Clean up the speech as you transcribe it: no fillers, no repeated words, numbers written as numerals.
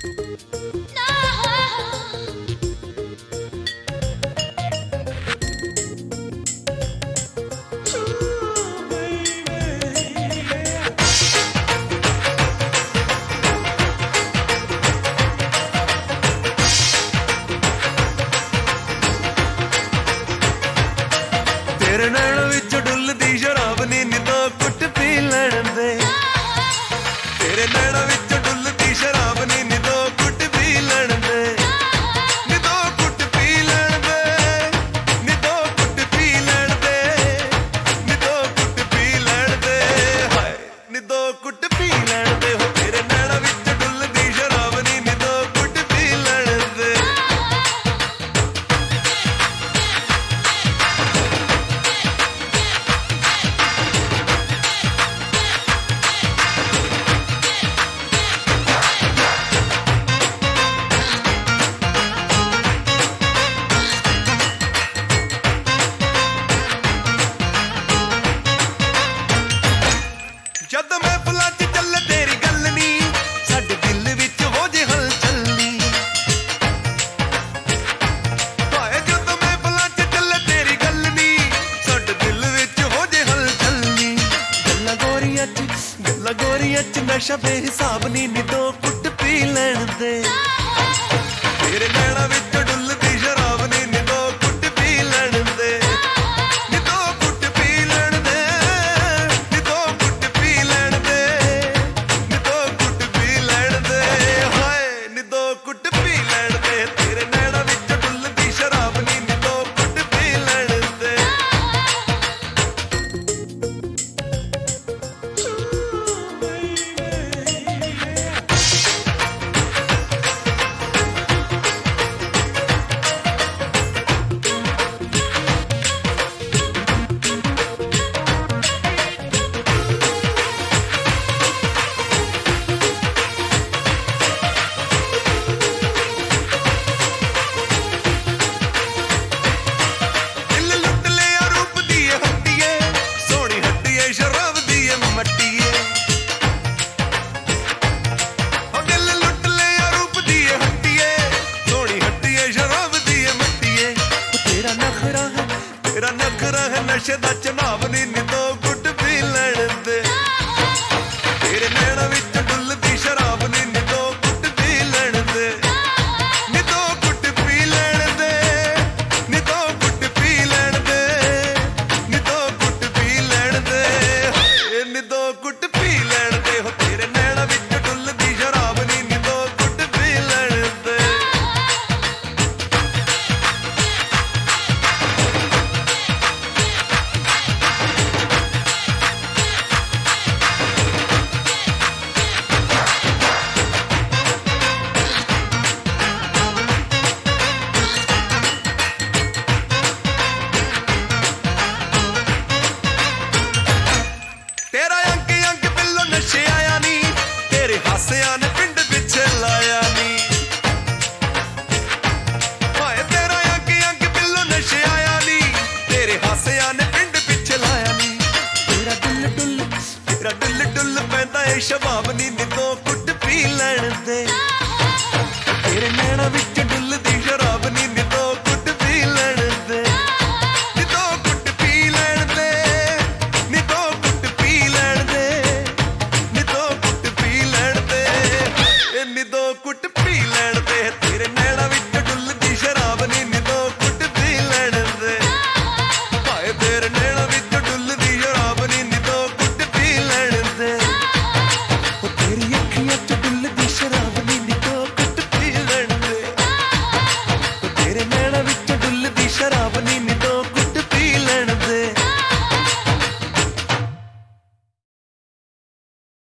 तेरे नैन विच डुलदी शराब नी निदो कुट पी लैण दे। तेरे नैन विच डुलदी शराब नी निदो कुट पी लैण दे। निदो कुट पी लैण दे, निदो कुट पी लैण दे, निदो कुट पी लैण दे, हाय निदो कुट पी लैण दे। हो तेरे नैन विच डुलदी शराब नी निदो कुट पी लैण दे। जद महफिलां च चले तेरी गल नी, साडे दिल विच हो जे हलचल नी। हाय जद महफिलां च चले तेरी गल नी, साडे दिल विच हो जे हलचल नी। गल्लां गोरियां च नशा बेहिसाब नी, निदो कुट पी लैण दे। तेरे नैणां विच डुलदी शराब नी, निदो कुट पी लैण दे। निदो कुट पी लैण दे, निदो कुट पी लैण दे, निदो कुट पी लैण दे, हाय निदो कुट पी लैण दे। तेरे नैणां विच डुलदी शराब नी, निदो कुट पी लैण दे। दिल लुट लिया रूप दिए हट्टिए, सोहनी हट्टिए शराब दिए मट्टिए। ओ दिल लुट लिया रूप दिए हट्टिए, सोहनी हट्टिए शराब दिए मट्टिए। ओ तेरा नखरा है नशे दा चनाव नी, निदो कुट पी लैण दे। तेरे नैणां विच डुलदी शराब नी, निदो कुट पी लैण दे। निदो कुट पी लैण दे, निदो कुट पी लैण दे, निदो कुट पी लैण दे, हाय निदो कुट पी लैण दे। हो तेरे नैणां विच डुलदी शराब नी, निदो कुट पी लैण दे। तेरा अंक अंक बिल्लो नशे आया नी, तेरे हासियां ने पिंड पिछे लाया नी। हाय तेरा अंक अंक बिल्लो नशे आया नी, तेरे हासियां ने पिंड पिछे लाया नी। तेरा दिल डुल पैंदा ए शबाब नी, निदो कुट पी लैण दे।